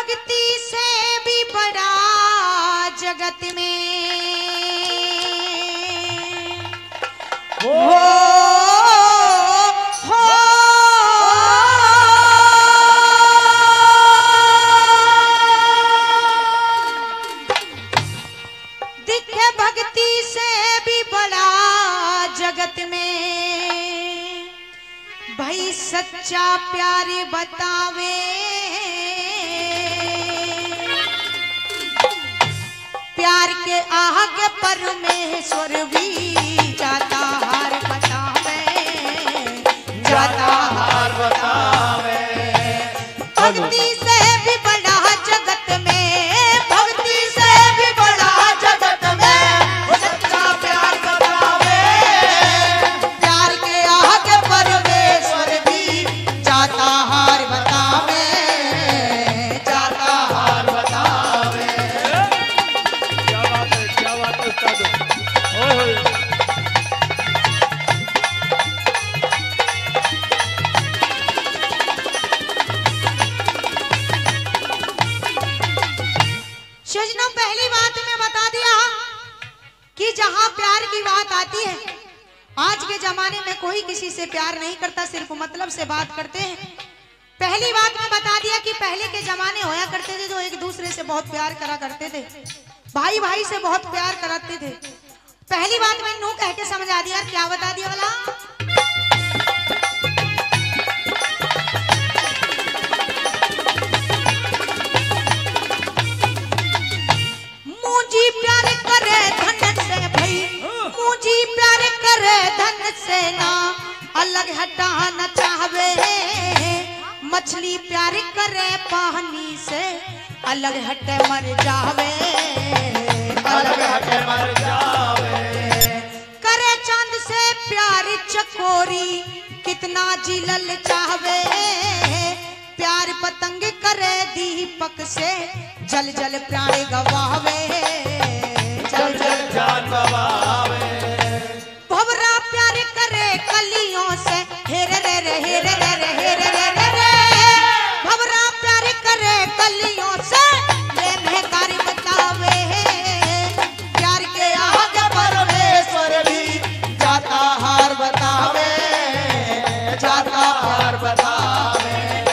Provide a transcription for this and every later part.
भक्ति से भी बड़ा जगत में हो दिखे भक्ति से भी बड़ा जगत में भाई सच्चा प्यार बतावे प्यार के आगे परमेश्वर भी जाता हार बतावे जाता हार बतावे भक्ति से भी बड़ा जगत में भक्ति से भी बड़ा जगत में सच्चा प्यार बतावे प्यार के आगे परमेश्वर भी जाता हार बतावे जाता हार बतावे। क्या बात है उस्ताद। ओए होए। सजनों पहली बात में बता दिया कि जहां प्यार की बात आती है आज के जमाने में कोई किसी से प्यार नहीं करता सिर्फ मतलब से बात करते हैं। पहली बात में बता दिया कि पहले के जमाने होया करते थे जो एक दूसरे से बहुत प्यार करा करते थे भाई भाई से बहुत प्यार कराते थे। पहली बात में नू कह के समझा दिया क्या बता दिया वाला मुझी प्यार करे धन से भाई मुझी प्यार करे धन से ना अलग हटाना चाहवे मछली प्यार करे पानी से अलग हटे मर जावे अलग हटे मर जावे करे चांद से प्यार चकोरी कितना जिलल चाहवे प्यार पतंग करे दीपक से जल जल प्राण गवावे जल जल जान गवावे भवरा प्यार करे कलियों से हेरे रे रे हेरे रे रे हेरे रे रे रे भवरा प्यार करे कलियों से ले महकारी बतावे प्यार के आगे परमेश्वर भी जाता हार बतावे जाता हार बतावे।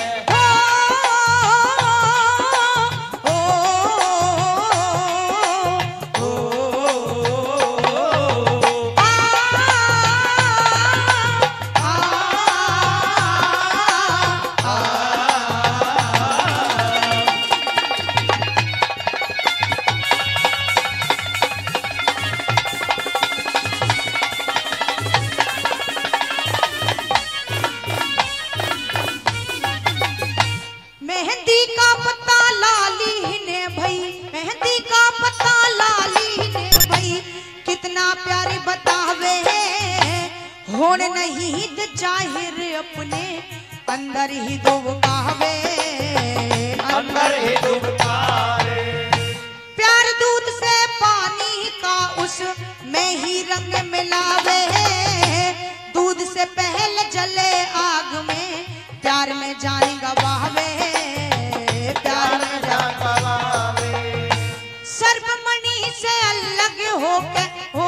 मेहंदी का पत्ता लाली ने भई मेहंदी का पत्ता लाली ने भई कितना प्यार बतावे होड़ नहीं द जाहिर अपने अंदर ही दुबकावे अंदर ही दुबकावे प्यार दूध से पानी का उस में ही रंग मिलावे दूध से पहले जले आग में प्यार में जान गवावे प्यार में जान गवावे सर्वमणि से अलग होके हो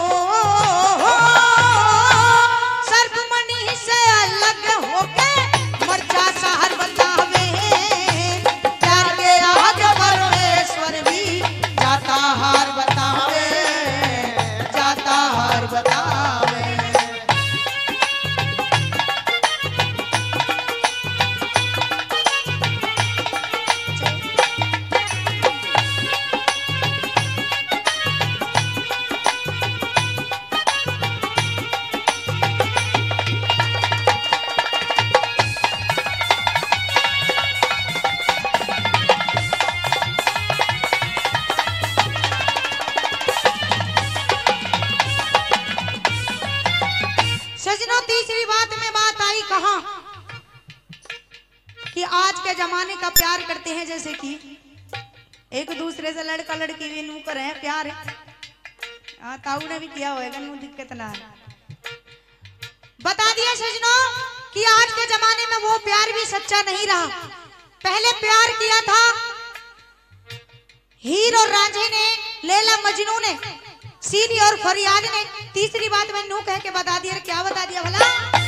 सर्वमणि से अलग होके मर्जा सहर बतावे प्यार के आगे परमेश्वर भी जाता हार बतावे जाता हार बतावे। सजनों तीसरी बात में बात आई कहां कि आज के जमाने का प्यार करते हैं जैसे कि एक दूसरे से लड़का लड़की भी नू करे हैं प्यार ताऊ ने भी किया होगा नू दिक्कत ना है। बता दिया सजनों कि आज के जमाने में वो प्यार भी सच्चा नहीं रहा। पहले प्यार किया था हीर और रांझे ने, लैला मजनू ने, सीरी और फरियाद ने तीसरी बात में नू कह के बता दिया। क्या बता दिया भला?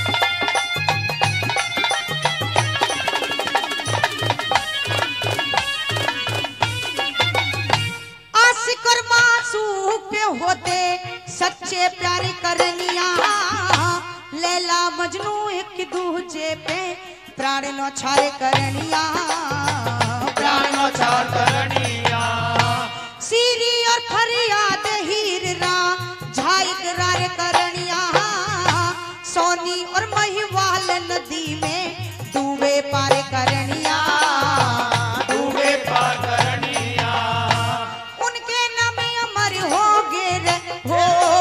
आशिक और मासूम पे होते सच्चे प्यारे करनिया, लैला मजनू एक दूजे पे प्राण नो छारे करनिया, प्राण नो छार करनिया। सीरी और फरियाद हीर रा झाई करार करनिया, सोनी और महिवाल नदी में डूबे पार करनिया, डूबे पार करनिया। उनके नाम अमर हो गे रे हो,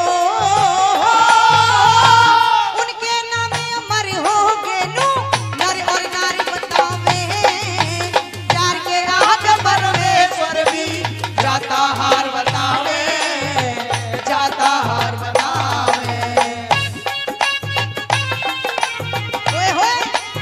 उनके नाम अमर हो गे नू नर और नारी बतावे, प्यार के आग परमेश्वर भी जाता हार बतावे, जाता हार बतावे। होए होए।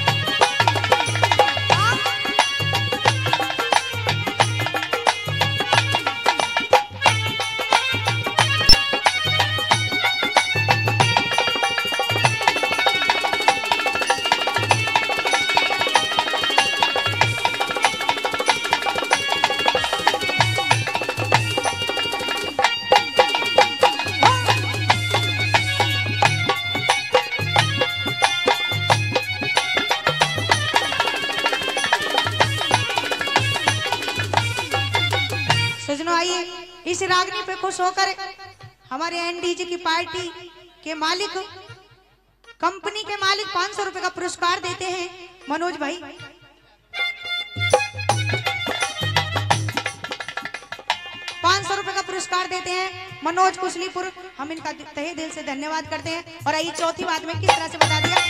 सजनों आइए इस रागनी पे खुश होकर हमारे एनडीजे की पार्टी के मालिक, कंपनी के मालिक 500 रुपए का पुरस्कार देते हैं मनोज भाई। 500 रुपए का पुरस्कार देते हैं मनोज कुशलीपुर। हम इनका तहे दिल से धन्यवाद करते हैं। और आइए चौथी बात में किस तरह से बता दिया।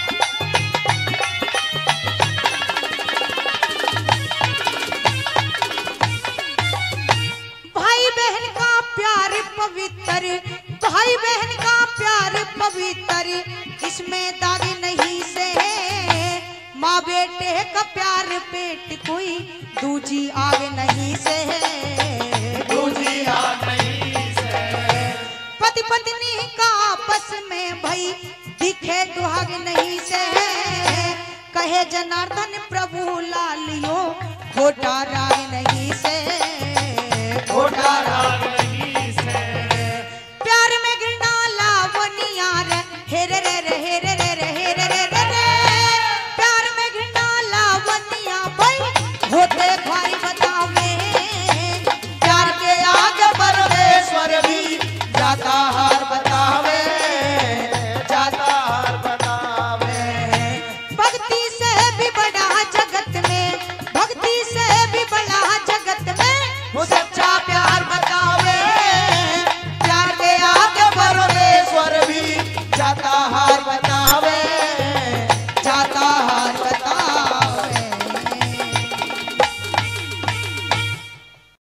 भाई बहन का प्यार पवित्र, भाई बहन का प्यार पवित्र, इसमें दाग नहीं से, माँ बेटे का प्यार पेट कोई दूजी आग नहीं से, दूजी आग नहीं से। पति पत्नी का आपस में भाई दिखे दुहाग नहीं से, कहे जनार्दन प्रभु लालियो खोटा राग नहीं से, खोटा राग नहीं से। प्यार में घृणा लावनिया रे हेरे रे रे हेरे रे रे हेरे रे रे रे, प्यार में घृणा लावनिया भाई होते भाई बतावे, प्यार के आगे परमेश्वर भी जाता हार बतावे, जाता हार बतावे। भक्ति से भी बड़ा जगत में, भक्ति से भी बड़ा जगत में वो सच्चा प्यार बतावे, प्यार के आगे परमेश्वर भी जाता हार